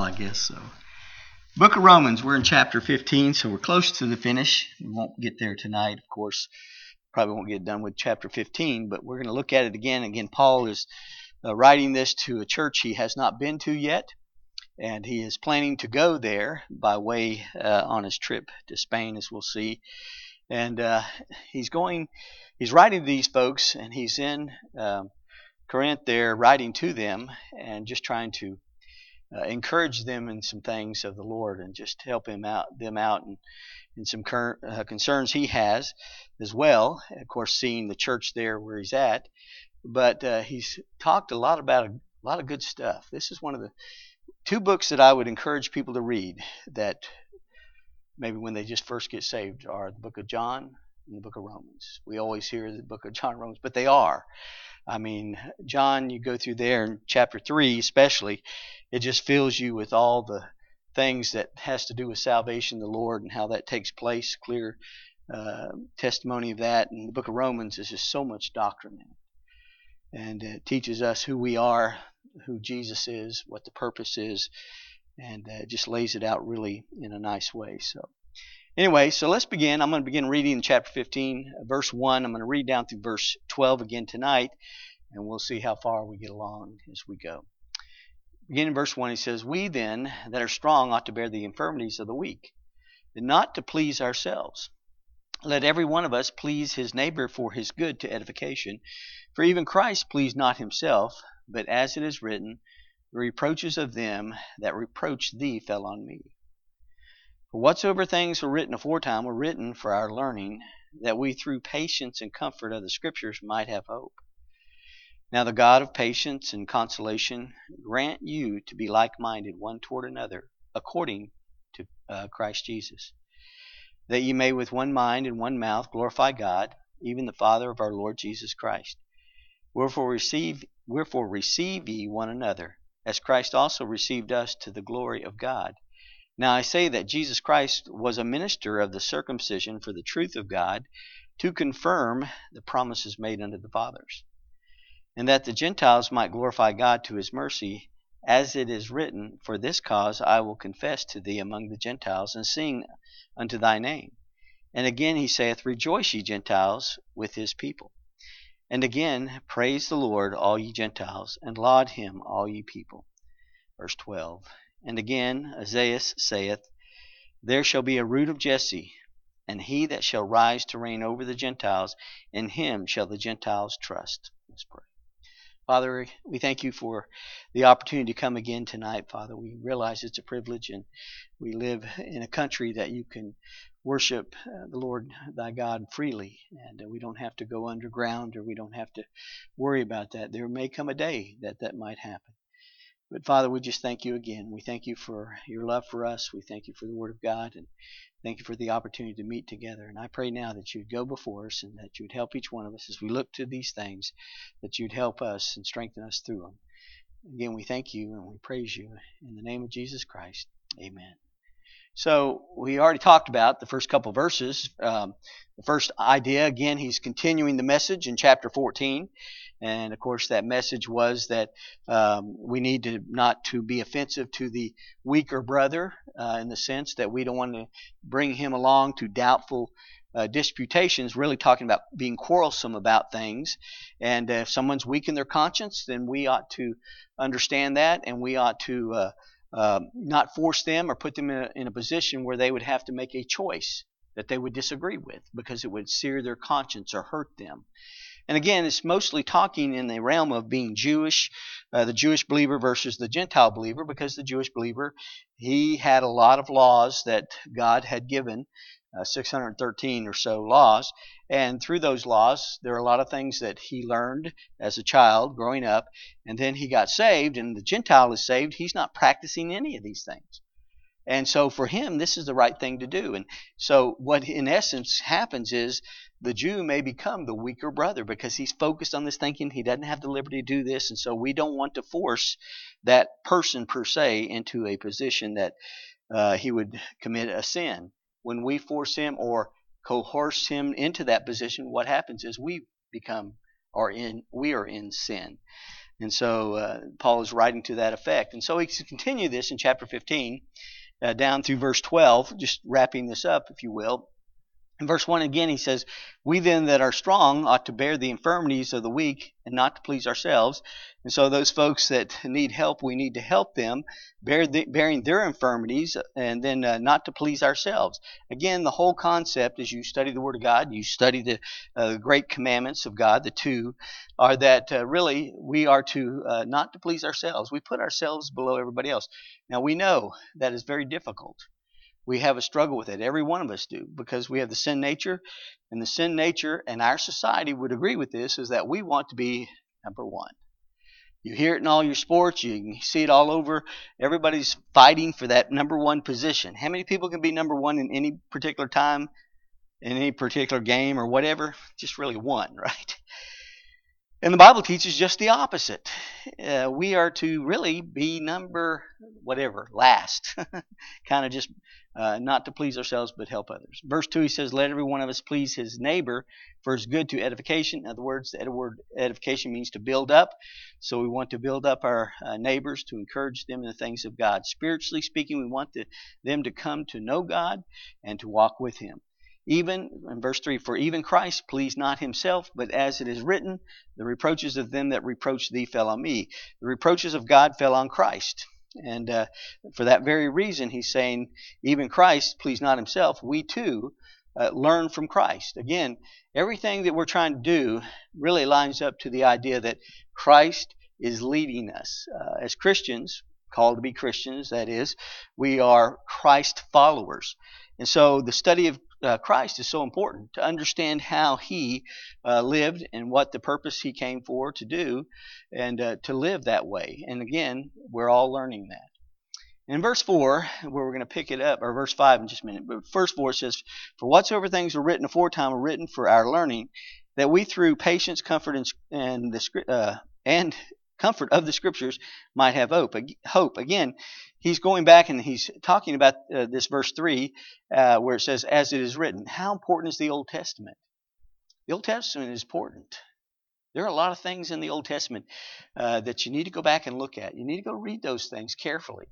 I guess so. Book of Romans, we're in chapter 15, so we're close to the finish. We won't get there tonight, of course. Probably won't get done with chapter 15, but we're going to look at it again. Again, Paul is writing this to a church he has not been to yet, and he is planning to go there by way on his trip to Spain, as we'll see. And he's writing to these folks, and he's in Corinth there writing to them and just trying to encourage them in some things of the Lord and just help them out in some concerns he has as well. Of course, seeing the church there where he's at, but he's talked a lot about a lot of good stuff. This is one of the two books that I would encourage people to read that maybe when they just first get saved are the book of John and the book of Romans. We always hear the book of John and Romans, but they are. I mean, John, you go through there in chapter 3 especially, it just fills you with all the things that has to do with salvation, the Lord, and how that takes place, clear testimony of that. And the book of Romans is just so much doctrine in it. And it teaches us who we are, who Jesus is, what the purpose is, and it just lays it out really in a nice way. So anyway, so let's begin. I'm going to begin reading in chapter 15, verse 1. I'm going to read down through verse 12 again tonight, and we'll see how far we get along as we go. Beginning in verse 1, he says, "We then that are strong ought to bear the infirmities of the weak, and not to please ourselves. Let every one of us please his neighbor for his good to edification. For even Christ pleased not himself, but as it is written, the reproaches of them that reproached thee fell on me. For whatsoever things were written aforetime were written for our learning, that we through patience and comfort of the Scriptures might have hope. Now the God of patience and consolation grant you to be like-minded one toward another, according to Christ Jesus, that ye may with one mind and one mouth glorify God, even the Father of our Lord Jesus Christ. Wherefore receive ye one another, as Christ also received us to the glory of God. Now I say that Jesus Christ was a minister of the circumcision for the truth of God, to confirm the promises made unto the fathers, and that the Gentiles might glorify God to his mercy, as it is written, For this cause I will confess to thee among the Gentiles, and sing unto thy name. And again he saith, Rejoice, ye Gentiles, with his people. And again, Praise the Lord, all ye Gentiles, and laud him, all ye people." Verse 12. "And again, Isaiah saith, There shall be a root of Jesse, and he that shall rise to reign over the Gentiles, in him shall the Gentiles trust." Let's pray. Father, we thank you for the opportunity to come again tonight, Father. We realize it's a privilege, and we live in a country that you can worship the Lord thy God freely, and we don't have to go underground, or we don't have to worry about that. There may come a day that that might happen. But Father, we just thank you again. We thank you for your love for us. We thank you for the Word of God, and thank you for the opportunity to meet together. And I pray now that you'd go before us, and that you'd help each one of us as we look to these things, that you'd help us and strengthen us through them. Again, we thank you and we praise you. In the name of Jesus Christ, amen. So we already talked about the first couple verses. The first idea, again, he's continuing the message in chapter 14. And of course, that message was that we need to not to be offensive to the weaker brother, in the sense that we don't want to bring him along to doubtful disputations, really talking about being quarrelsome about things. And if someone's weak in their conscience, then we ought to understand that, and we ought to not force them or put them in a position where they would have to make a choice that they would disagree with, because it would sear their conscience or hurt them. And again, it's mostly talking in the realm of being Jewish, the Jewish believer versus the Gentile believer, because the Jewish believer, he had a lot of laws that God had given, 613 or so laws, and through those laws, there are a lot of things that he learned as a child growing up, and then he got saved, and the Gentile is saved. He's not practicing any of these things. And so for him, this is the right thing to do. And so what in essence happens is the Jew may become the weaker brother, because he's focused on this, thinking he doesn't have the liberty to do this. And so we don't want to force that person per se into a position that he would commit a sin. When we force him or coerce him into that position, what happens is we are in sin. And so Paul is writing to that effect. And so he continues this in chapter 15 down through verse 12, just wrapping this up, if you will. In verse 1 again, he says, "We then that are strong ought to bear the infirmities of the weak and not to please ourselves." And so those folks that need help, we need to help them, bearing their infirmities, and then not to please ourselves. Again, the whole concept, as you study the Word of God, you study the great commandments of God, the two, are that really we are to not to please ourselves. We put ourselves below everybody else. Now we know that is very difficult. We have a struggle with it. Every one of us do, because we have the sin nature. And the sin nature, and our society would agree with this, is that we want to be number one. You hear it in all your sports. You can see it all over. Everybody's fighting for that number one position. How many people can be number one in any particular time, in any particular game or whatever? Just really one, right? And the Bible teaches just the opposite. We are to really be number whatever, last. Kind of just not to please ourselves, but help others. Verse 2, he says, "Let every one of us please his neighbor for his good to edification." In other words, the word edification means to build up. So we want to build up our neighbors, to encourage them in the things of God. Spiritually speaking, we want them to come to know God and to walk with him. Even, in verse 3, "For even Christ pleased not himself, but as it is written, the reproaches of them that reproach thee fell on me." The reproaches of God fell on Christ. And for that very reason, he's saying, even Christ pleased not himself. We too learn from Christ. Again, everything that we're trying to do really lines up to the idea that Christ is leading us. As Christians, called to be Christians, that is, we are Christ followers. And so the study of Christ is so important, to understand how he lived and what the purpose he came for to do, and to live that way. And again, we're all learning that. In verse 4, where we're going to pick it up, or verse 5 in just a minute, but verse 4 says, "For whatsoever things were written aforetime were written for our learning, that we through patience, comfort, and comfort of the Scriptures might have hope." Again, he's going back and he's talking about this verse 3 where it says, "As it is written." How important is the Old Testament? The Old Testament is important. There are a lot of things in the Old Testament that you need to go back and look at. You need to go read those things carefully.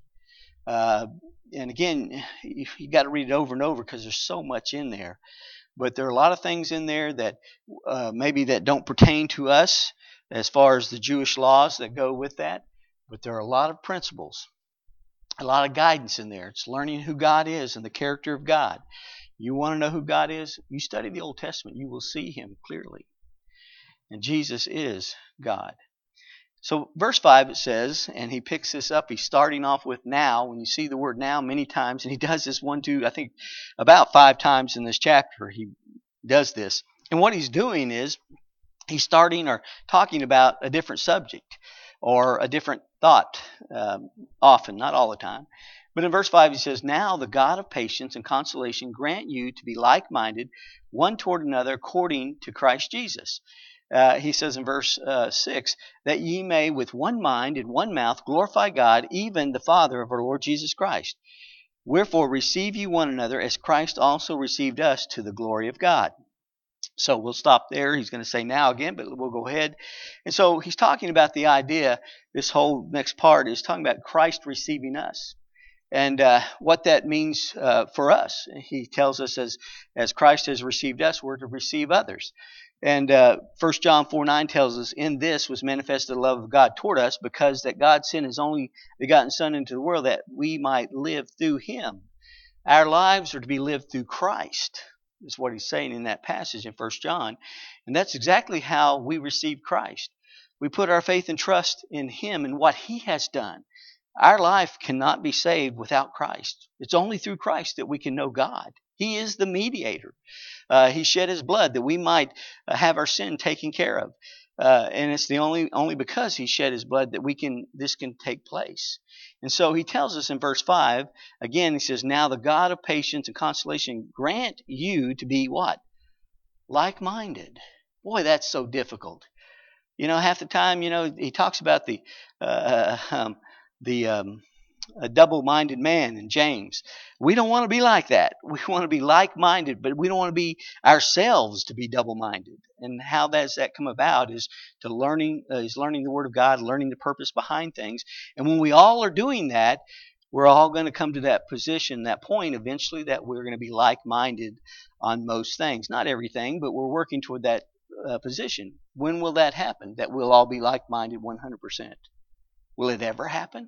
And again, you got to read it over and over because there's so much in there. But there are a lot of things in there that maybe that don't pertain to us as far as the Jewish laws that go with that. But there are a lot of principles, a lot of guidance in there. It's learning who God is and the character of God. You want to know who God is? You study the Old Testament. You will see him clearly. And Jesus is God. So verse 5 it says, and he picks this up, he's starting off with now. When you see the word now many times, and he does this I think about 5 times in this chapter, he does this. And what he's doing is, he's starting or talking about a different subject or a different thought, often, not all the time. But in verse 5 he says, "Now the God of patience and consolation grant you to be like-minded one toward another according to Christ Jesus." He says in verse 6, "That ye may with one mind and one mouth glorify God, even the Father of our Lord Jesus Christ. Wherefore receive ye one another, as Christ also received us to the glory of God." So we'll stop there. He's going to say now again, but we'll go ahead. And so he's talking about the idea, this whole next part is talking about Christ receiving us. And what that means for us. He tells us as Christ has received us, we're to receive others. And 1 John 4:9 tells us, "In this was manifested the love of God toward us, because that God sent his only begotten Son into the world, that we might live through him." Our lives are to be lived through Christ, is what he's saying in that passage in 1 John. And that's exactly how we receive Christ. We put our faith and trust in him and what he has done. Our life cannot be saved without Christ. It's only through Christ that we can know God. He is the mediator. He shed his blood that we might have our sin taken care of. And it's the only because he shed his blood that this can take place. And so he tells us in verse 5, again, he says, "Now the God of patience and consolation grant you to be" what? Like-minded. Boy, that's so difficult. Half the time, he talks about the a double-minded man in James. We don't want to be like that. We want to be like-minded, but we don't want to be ourselves to be double-minded. And how does that come about is learning the Word of God, learning the purpose behind things. And when we all are doing that, we're all going to come to that position, that point eventually, that we're going to be like-minded on most things. Not everything, but we're working toward that position. When will that happen? That we'll all be like-minded 100%. Will it ever happen?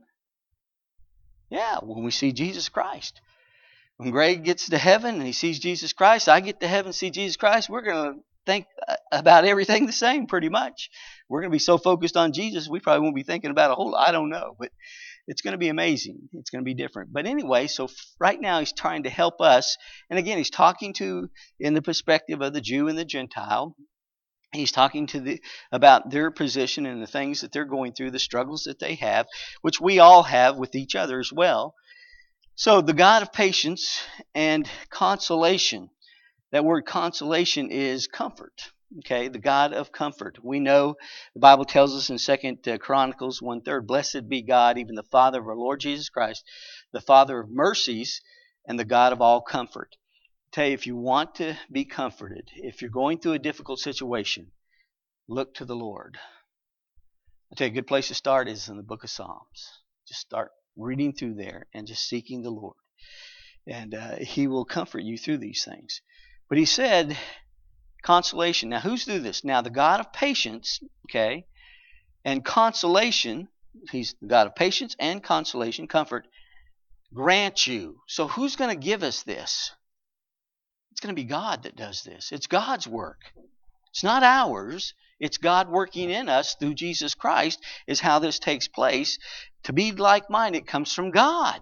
Yeah, when we see Jesus Christ. When Greg gets to heaven and he sees Jesus Christ, I get to heaven and see Jesus Christ, we're going to think about everything the same pretty much. We're going to be so focused on Jesus, we probably won't be thinking about a whole lot. I don't know, but it's going to be amazing. It's going to be different. But anyway, so right now he's trying to help us. And again, he's talking in the perspective of the Jew and the Gentile. He's talking about their position and the things that they're going through, the struggles that they have, which we all have with each other as well. So the God of patience and consolation. That word consolation is comfort. Okay, the God of comfort. We know the Bible tells us in 2 Chronicles 1:3, blessed be God, even the Father of our Lord Jesus Christ, the Father of mercies and the God of all comfort. I tell you, if you want to be comforted, if you're going through a difficult situation, look to the Lord. I'll tell you, a good place to start is in the book of Psalms. Just start reading through there and just seeking the Lord. And He will comfort you through these things. But He said, consolation. Now, who's do this? Now, the God of patience, okay, and consolation, He's the God of patience and consolation, comfort, grant you. So who's going to give us this? It's going to be God that does this. It's God's work. It's not ours. It's God working in us through Jesus Christ is how this takes place. To be like-minded comes from God.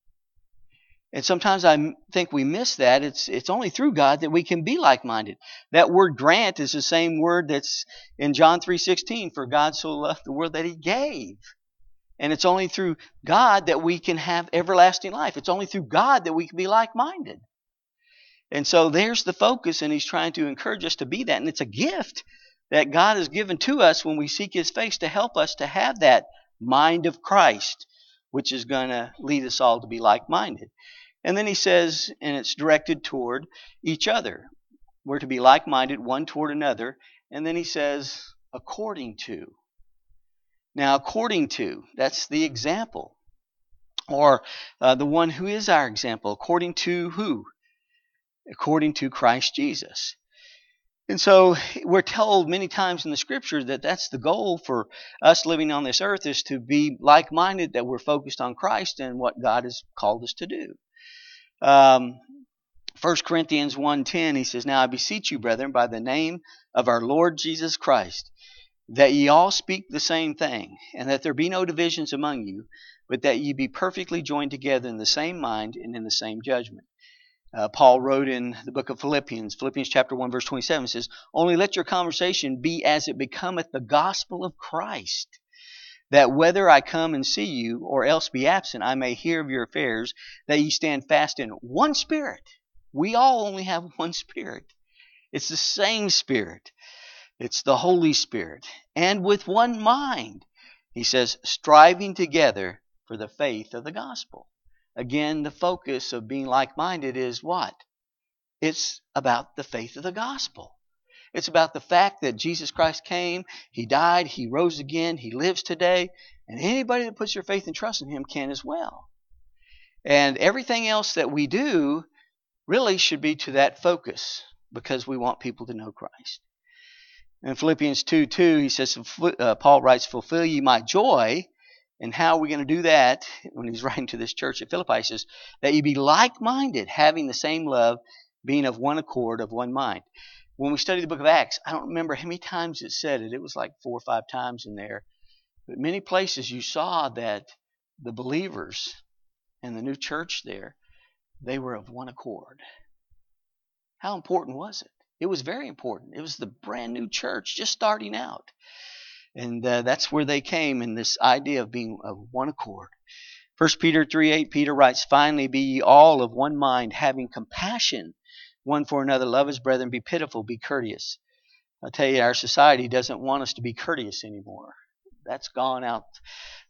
And sometimes I think we miss that. It's only through God that we can be like-minded. That word grant is the same word that's in John 3:16. For God so loved the world that He gave. And it's only through God that we can have everlasting life. It's only through God that we can be like-minded. And so there's the focus, and He's trying to encourage us to be that. And it's a gift that God has given to us when we seek His face to help us to have that mind of Christ, which is going to lead us all to be like-minded. And then He says, and it's directed toward each other. We're to be like-minded one toward another. And then He says, according to. Now, according to, that's the example. Or the one who is our example. According to who? According to Christ Jesus. And so we're told many times in the Scripture that that's the goal for us living on this earth, is to be like-minded, that we're focused on Christ and what God has called us to do. 1 Corinthians 1:10, he says, now I beseech you, brethren, by the name of our Lord Jesus Christ, that ye all speak the same thing, and that there be no divisions among you, but that ye be perfectly joined together in the same mind and in the same judgment. Paul wrote in the book of Philippians chapter 1, verse 27, says, only let your conversation be as it becometh the gospel of Christ, that whether I come and see you, or else be absent, I may hear of your affairs, that ye stand fast in one Spirit. We all only have one Spirit. It's the same Spirit. It's the Holy Spirit. And with one mind, he says, striving together for the faith of the gospel. Again, the focus of being like-minded is what? It's about the faith of the gospel. It's about the fact that Jesus Christ came, He died, He rose again, He lives today, and anybody that puts their faith and trust in Him can as well. And everything else that we do really should be to that focus, because we want people to know Christ. In Philippians 2:2, he says, Paul writes, fulfill ye my joy. And how are we going to do that? When he's writing to this church at Philippi, he says, that ye be like-minded, having the same love, being of one accord, of one mind. When we study the book of Acts, I don't remember how many times it said it. It was like 4 or 5 times in there. But many places you saw that the believers in the new church there, they were of one accord. How important was it? It was very important. It was the brand new church just starting out. And that's where they came, in this idea of being of one accord. 1 Peter 3:8, Peter writes, finally be ye all of one mind, having compassion one for another. Love as brethren, be pitiful, be courteous. I'll tell you, our society doesn't want us to be courteous anymore. That's gone out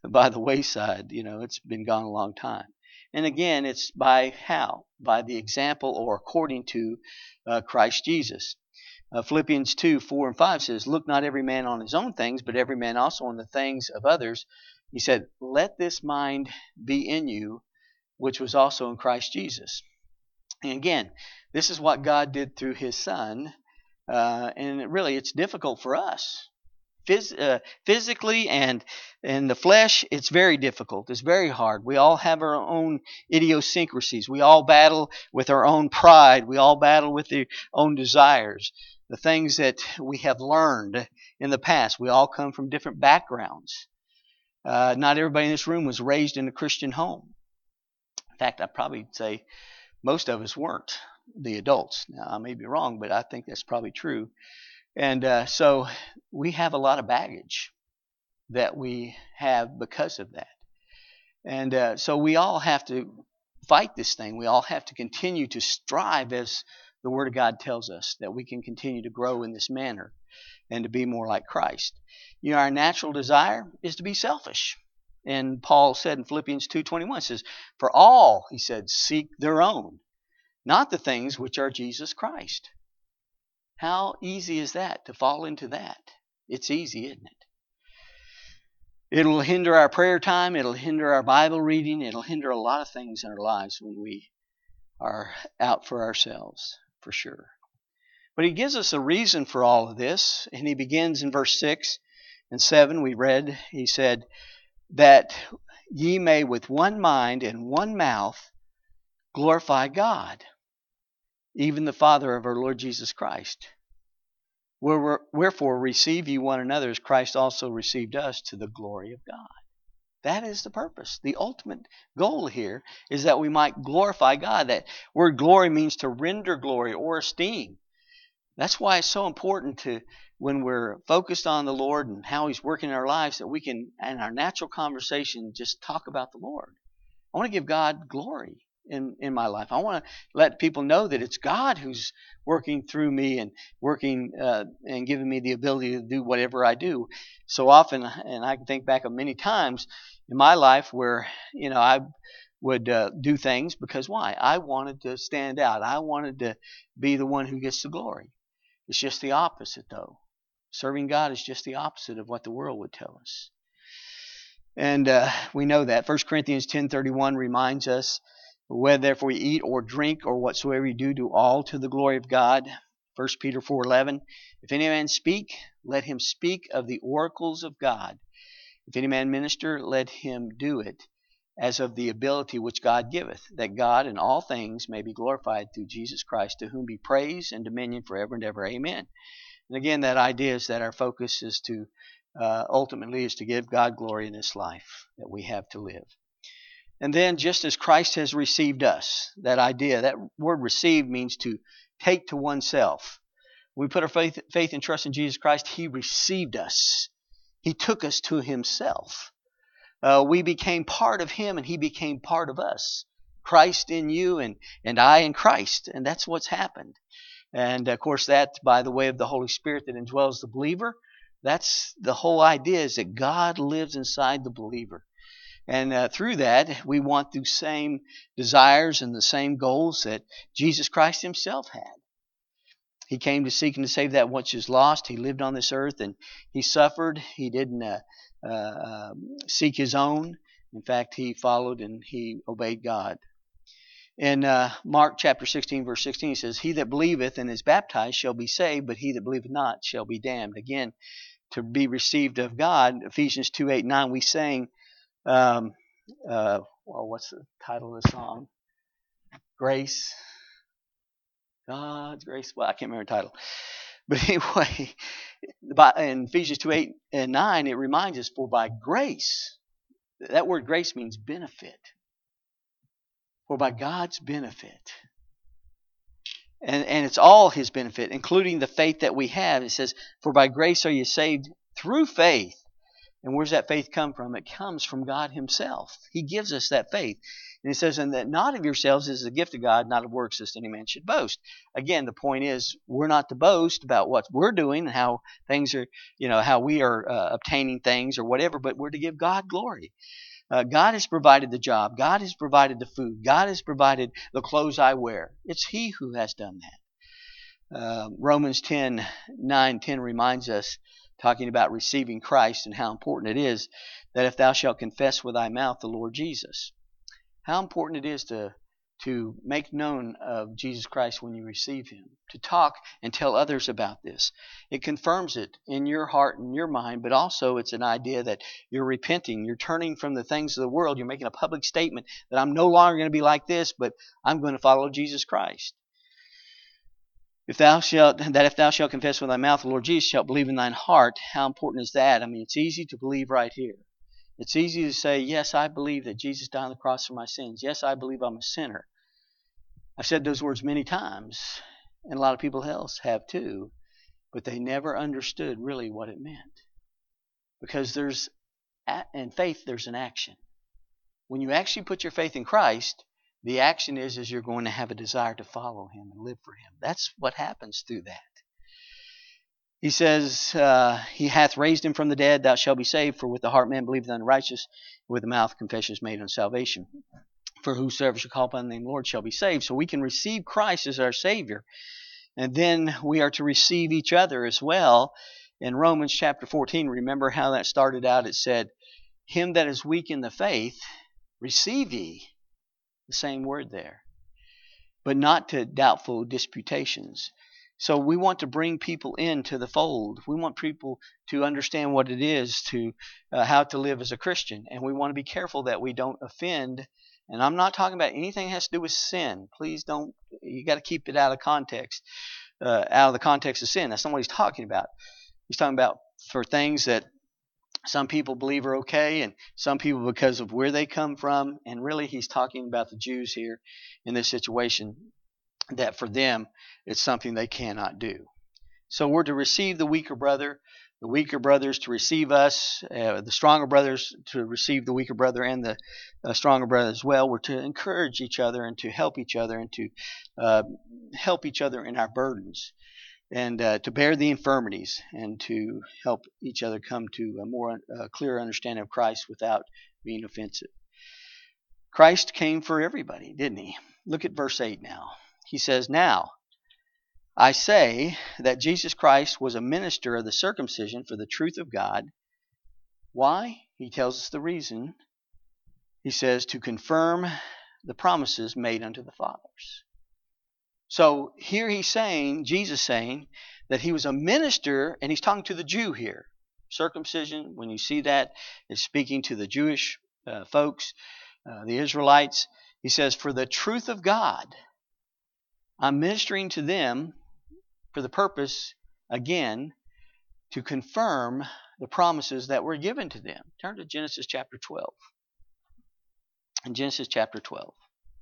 by the wayside. It's been gone a long time. And again, it's by how? By the example or according to Christ Jesus. Philippians 2:4-5 says, "Look not every man on his own things, but every man also on the things of others." He said, "Let this mind be in you, which was also in Christ Jesus." And again, this is what God did through His Son, and it's difficult for us. Physically and in the flesh, it's very difficult. It's very hard. We all have our own idiosyncrasies. We all battle with our own pride. We all battle with our own desires. The things that we have learned in the past. We all come from different backgrounds. Not everybody in this room was raised in a Christian home. In fact, I'd probably say most of us weren't, the adults. Now, I may be wrong, but I think that's probably true. And so we have a lot of baggage that we have because of that. And so we all have to fight this thing. We all have to continue to strive, as the Word of God tells us, that we can continue to grow in this manner and to be more like Christ. Our natural desire is to be selfish. And Paul said in Philippians 2:21, says, "For all," he said, "seek their own, not the things which are Jesus Christ." How easy is that, to fall into that? It's easy, isn't it? It'll hinder our prayer time. It'll hinder our Bible reading. It'll hinder a lot of things in our lives when we are out for ourselves, for sure. But he gives us a reason for all of this. And he begins in verse 6 and 7. We read, he said, "That ye may with one mind and one mouth glorify God, even the Father of our Lord Jesus Christ. Wherefore receive ye one another as Christ also received us to the glory of God." That is the purpose. The ultimate goal here is that we might glorify God. That word glory means to render glory or esteem. That's why it's so important to, when we're focused on the Lord and how He's working in our lives, that we can, in our natural conversation, just talk about the Lord. I want to give God glory in my life. I want to let people know that it's God who's working through me and working and giving me the ability to do whatever I do. So often, and I can think back of many times in my life where I would do things because why? I wanted to stand out. I wanted to be the one who gets the glory. It's just the opposite, though. Serving God is just the opposite of what the world would tell us. And we know that. 1 Corinthians 10:31 reminds us, "Whether therefore you eat or drink or whatsoever you do all to the glory of God." 1 Peter 4:11, "If any man speak, let him speak of the oracles of God. If any man minister, let him do it as of the ability which God giveth, that God in all things may be glorified through Jesus Christ, to whom be praise and dominion forever and ever. Amen." And again, that idea is that our focus is to ultimately is to give God glory in this life that we have to live. And then, just as Christ has received us, that idea, that word "receive" means to take to oneself. When we put our faith and trust in Jesus Christ, He received us. He took us to Himself. We became part of Him and He became part of us. Christ in you and I in Christ. And that's what's happened. And of course, that by the way of the Holy Spirit that indwells the believer. That's the whole idea, is that God lives inside the believer. And through that, we want the same desires and the same goals that Jesus Christ Himself had. He came to seek and to save that which is lost. He lived on this earth and He suffered. He didn't seek His own. In fact, He followed and He obeyed God. In Mark chapter 16, verse 16, He says, "He that believeth and is baptized shall be saved, but he that believeth not shall be damned." Again, to be received of God, Ephesians 2:8-9, we sang, what's the title of the song? Grace. God's grace. Well, I can't remember the title. But anyway, in Ephesians 2:8-9, it reminds us, "For by grace," that word grace means benefit. For by God's benefit. And it's all His benefit, including the faith that we have. It says, "For by grace are you saved through faith, And where's that faith come from? It comes from God himself. He gives us that faith. And he says, and that not of yourselves is a gift of God, not of works, lest any man should boast. Again, the point is, we're not to boast about what we're doing and how things are, how we are obtaining things or whatever, but we're to give God glory. God has provided the job. God has provided the food. God has provided the clothes I wear. It's He who has done that. Romans 9:10 reminds us, talking about receiving Christ and how important it is, that if thou shalt confess with thy mouth the Lord Jesus. How important it is to make known of Jesus Christ when you receive Him, to talk and tell others about this. It confirms it in your heart and your mind, but also it's an idea that you're repenting, you're turning from the things of the world, you're making a public statement that I'm no longer going to be like this, but I'm going to follow Jesus Christ. If thou shalt confess with thy mouth the Lord Jesus, shalt believe in thine heart. How important is that? I mean, it's easy to believe right here. It's easy to say, yes, I believe that Jesus died on the cross for my sins. Yes, I believe I'm a sinner. I've said those words many times, and a lot of people else have too, but they never understood really what it meant. Because in faith, there's an action. When you actually put your faith in Christ, the action is you're going to have a desire to follow Him and live for Him. That's what happens through that. He says, He hath raised Him from the dead, thou shalt be saved. For with the heart man believeth unto righteousness, and with the mouth confession is made unto salvation. For whosoever shall call upon the name of the Lord shall be saved. So we can receive Christ as our Savior. And then we are to receive each other as well. In Romans chapter 14, remember how that started out? It said, Him that is weak in the faith, receive ye. The same word there. But not to doubtful disputations. So we want to bring people into the fold. We want people to understand what it is to how to live as a Christian. And we want to be careful that we don't offend. And I'm not talking about anything that has to do with sin. Please don't. You got to keep it out of context, out of the context of sin. That's not what he's talking about. He's talking about for things that some people believe are okay, and some people because of where they come from. And really, he's talking about the Jews here in this situation, that for them, it's something they cannot do. So we're to receive the weaker brother, the weaker brothers to receive us, the stronger brothers to receive the weaker brother and the stronger brother as well. We're to encourage each other and to help each other and to help each other in our burdens, and to bear the infirmities and to help each other come to a more clear understanding of Christ without being offensive. Christ came for everybody, didn't He? Look at verse 8 now. He says, Now I say that Jesus Christ was a minister of the circumcision for the truth of God. Why? He tells us the reason. He says, to confirm the promises made unto the fathers. So here he's saying, Jesus saying, that he was a minister, and he's talking to the Jew here. Circumcision, when you see that, is speaking to the Jewish folks, the Israelites. He says, for the truth of God, I'm ministering to them for the purpose, again, to confirm the promises that were given to them. Turn to Genesis chapter 12. In Genesis chapter 12.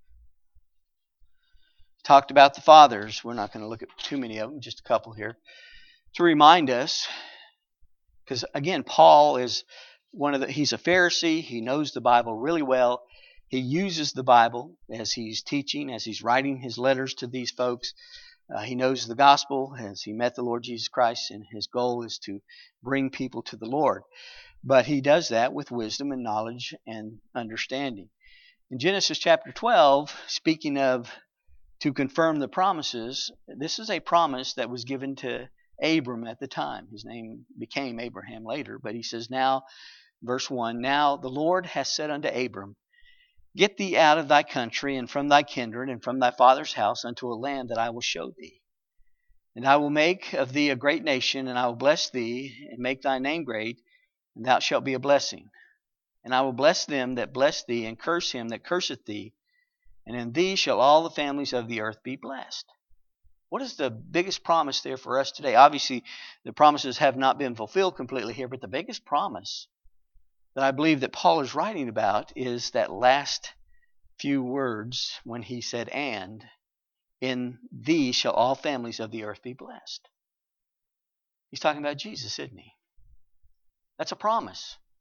Talked about the fathers. We're not going to look at too many of them, just a couple here. To remind us, because again, Paul is he's a Pharisee. He knows the Bible really well. He uses the Bible as he's teaching, as he's writing his letters to these folks. He knows the gospel as he met the Lord Jesus Christ, and his goal is to bring people to the Lord. But he does that with wisdom and knowledge and understanding. In Genesis chapter 12, speaking of to confirm the promises, this is a promise that was given to Abram at the time. His name became Abraham later, but he says now, verse 1, Now the Lord hath said unto Abram, Get thee out of thy country, and from thy kindred, and from thy father's house, unto a land that I will show thee. And I will make of thee a great nation, and I will bless thee, and make thy name great, and thou shalt be a blessing. And I will bless them that bless thee, and curse him that curseth thee, and in thee shall all the families of the earth be blessed. What is the biggest promise there for us today? Obviously, the promises have not been fulfilled completely here, but the biggest promise that I believe that Paul is writing about is that last few words when he said, and in thee shall all families of the earth be blessed. He's talking about Jesus, isn't he? That's a promise.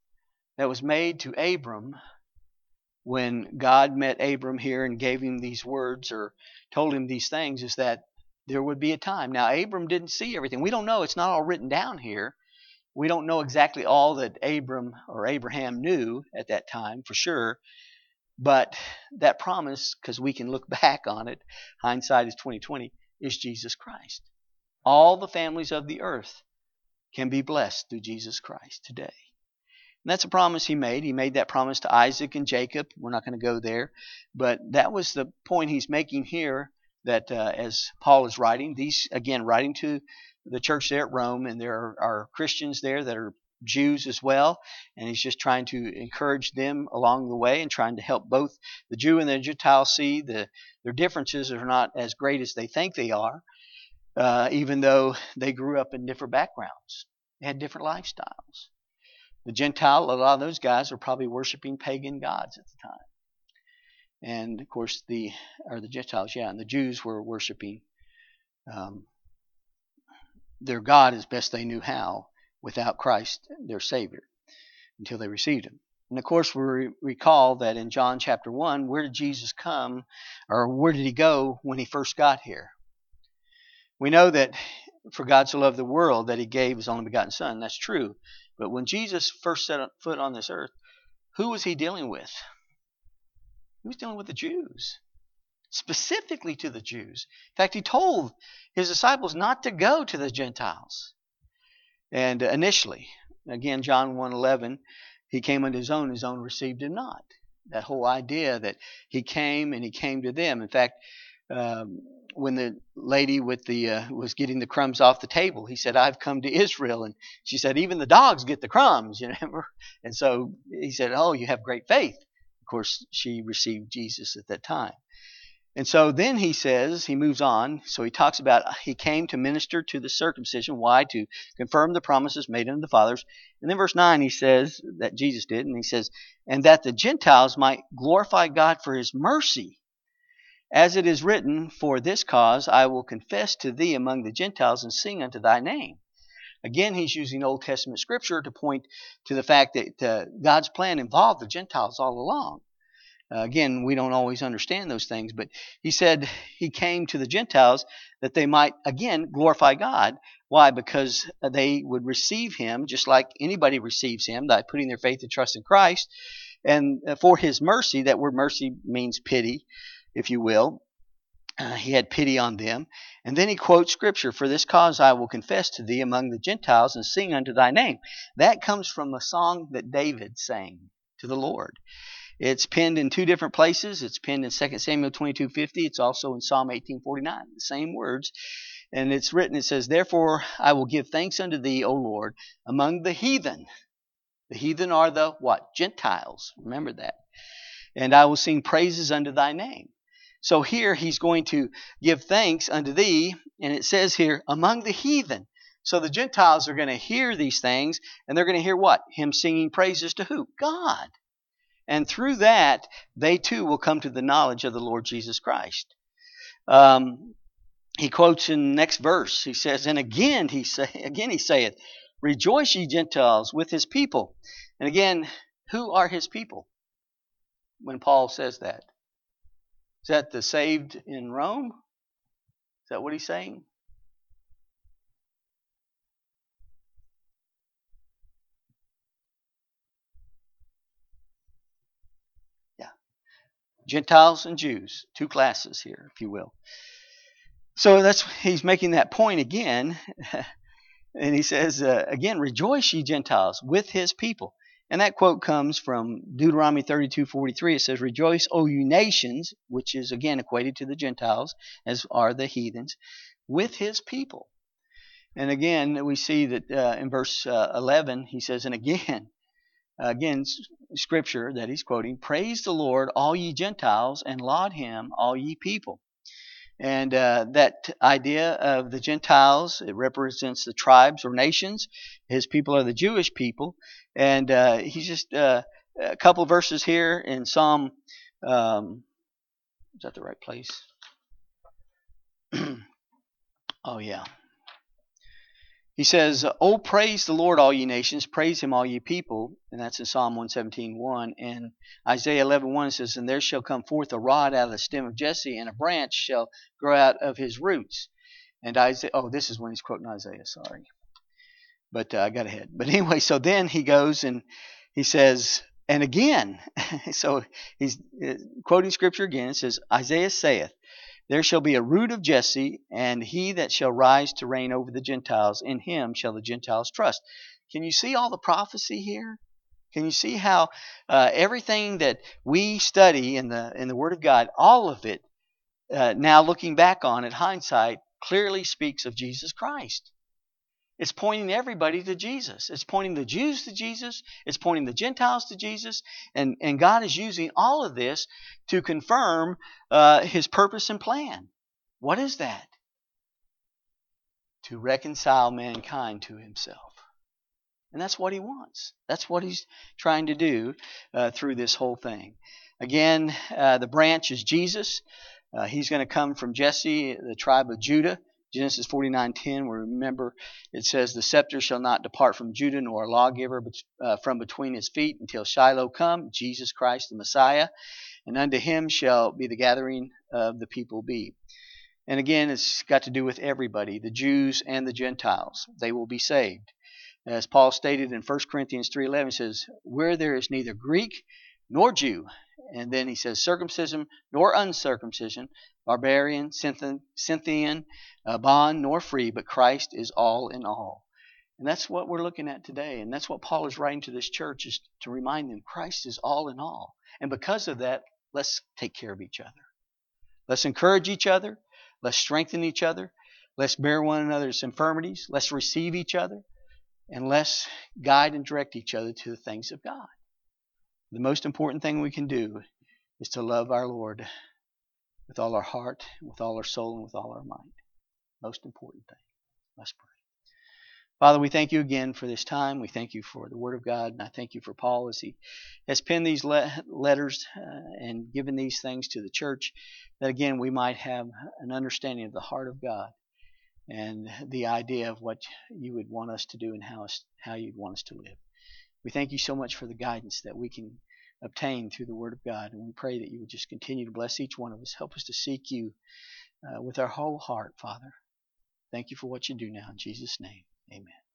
that was made to Abram when God met Abram here and gave him these words or told him these things is that there would be a time. Now, Abram didn't see everything. We don't know. It's not all written down here. We don't know exactly all that Abram or Abraham knew at that time for sure. But that promise, because we can look back on it, hindsight is 2020, is Jesus Christ. All the families of the earth can be blessed through Jesus Christ today. And that's a promise he made. He made that promise to Isaac and Jacob. We're not going to go there. But that was the point he's making here that as Paul is writing, these, again, writing to the church there at Rome, and there are Christians there that are Jews as well, and he's just trying to encourage them along the way and trying to help both the Jew and the Gentile see their differences are not as great as they think they are, even though they grew up in different backgrounds. They had different lifestyles. The Gentile, a lot of those guys were probably worshiping pagan gods at the time. And of course, the Gentiles, and the Jews were worshiping their God as best they knew how without Christ, their Savior, until they received Him. And of course, we recall that in John chapter 1, where did Jesus come, or where did He go when He first got here? We know that for God so loved the world that He gave His only begotten Son. That's true. But when Jesus first set foot on this earth, who was He dealing with? He was dealing with the Jews, specifically to the Jews. In fact, He told His disciples not to go to the Gentiles. And initially, again, John 1:11, He came unto His own received Him not. That whole idea that He came and He came to them. In fact, when the lady with was getting the crumbs off the table, He said, "I've come to Israel," and she said, "Even the dogs get the crumbs," you know. And so He said, "Oh, you have great faith." Of course, she received Jesus at that time. And so then He says, He moves on. So He talks about He came to minister to the circumcision. Why? To confirm the promises made unto the fathers. And then verse 9 He says that Jesus did, and He says, "And that the Gentiles might glorify God for His mercy. As it is written, for this cause I will confess to thee among the Gentiles and sing unto thy name." Again, he's using Old Testament scripture to point to the fact that God's plan involved the Gentiles all along. Again, we don't always understand those things, but He said He came to the Gentiles that they might, again, glorify God. Why? Because they would receive Him just like anybody receives Him, by putting their faith and trust in Christ. And for His mercy, that word mercy means pity, if you will. He had pity on them. And then he quotes scripture, "For this cause I will confess to thee among the Gentiles and sing unto thy name." That comes from a song that David sang to the Lord. It's penned in two different places. It's penned in 2 Samuel 22:50. It's also in Psalm 18:49, the same words. And it's written, it says, "Therefore I will give thanks unto thee, O Lord, among the heathen." The heathen are the what? Gentiles. Remember that. "And I will sing praises unto thy name." So here he's going to give thanks unto thee, and it says here, among the heathen. So the Gentiles are going to hear these things, and they're going to hear what? Him singing praises to who? God. And through that, they too will come to the knowledge of the Lord Jesus Christ. He quotes in the next verse. He says, "And again he saith, Rejoice ye Gentiles with His people." And again, who are His people when Paul says that? Is that the saved in Rome? Is that what he's saying? Yeah. Gentiles and Jews, two classes here, if you will. So he's making that point again. And he says, again, "Rejoice ye Gentiles with His people." And that quote comes from Deuteronomy 32:43. It says, "Rejoice, O you nations," which is again equated to the Gentiles, as are the heathens, "with His people." And again, we see that in verse 11, he says, and again, scripture that he's quoting, "Praise the Lord, all ye Gentiles, and laud Him, all ye people." And that idea of the Gentiles, it represents the tribes or nations. His people are the Jewish people. And he's just a couple of verses here in Psalm. Is that the right place? Oh, yeah. He says, "Oh, praise the Lord, all ye nations. Praise him, all ye people." And that's in Psalm 117:1. And Isaiah 11:1 says, "And there shall come forth a rod out of the stem of Jesse, and a branch shall grow out of his roots." And Isaiah, this is when he's quoting Isaiah, sorry. But I got ahead. But anyway, so then he goes and he says, and again, so he's quoting scripture again. It says, "Isaiah saith, there shall be a root of Jesse, and he that shall rise to reign over the Gentiles, in him shall the Gentiles trust." Can you see all the prophecy here? Can you see how everything that we study in the Word of God, all of it, now looking back on it, hindsight, clearly speaks of Jesus Christ. It's pointing everybody to Jesus. It's pointing the Jews to Jesus. It's pointing the Gentiles to Jesus. And God is using all of this to confirm his purpose and plan. What is that? To reconcile mankind to himself. And that's what he wants. That's what he's trying to do through this whole thing. Again, the branch is Jesus. He's going to come from Jesse, the tribe of Judah. Genesis 49:10, we remember it says, "The scepter shall not depart from Judah, nor a lawgiver from between his feet, until Shiloh come," Jesus Christ the Messiah. "And unto him shall be the gathering of the people be." And again, it's got to do with everybody, the Jews and the Gentiles. They will be saved. As Paul stated in 1 Corinthians 3:11, he says, "Where there is neither Greek nor Jew," and then he says, "circumcision nor uncircumcision, barbarian, Scythian, bond nor free, but Christ is all in all." And that's what we're looking at today. And that's what Paul is writing to this church, is to remind them Christ is all in all. And because of that, let's take care of each other. Let's encourage each other. Let's strengthen each other. Let's bear one another's infirmities. Let's receive each other. And let's guide and direct each other to the things of God. The most important thing we can do is to love our Lord with all our heart, with all our soul, and with all our might. Most important thing. Let's pray. Father, we thank you again for this time. We thank you for the Word of God, and I thank you for Paul as he has penned these letters and given these things to the church, that again we might have an understanding of the heart of God and the idea of what you would want us to do and how you'd want us to live. We thank you so much for the guidance that we can obtain through the Word of God, and we pray that you would just continue to bless each one of us. Help us to seek you with our whole heart, Father. Thank you for what you do now. In Jesus' name, amen.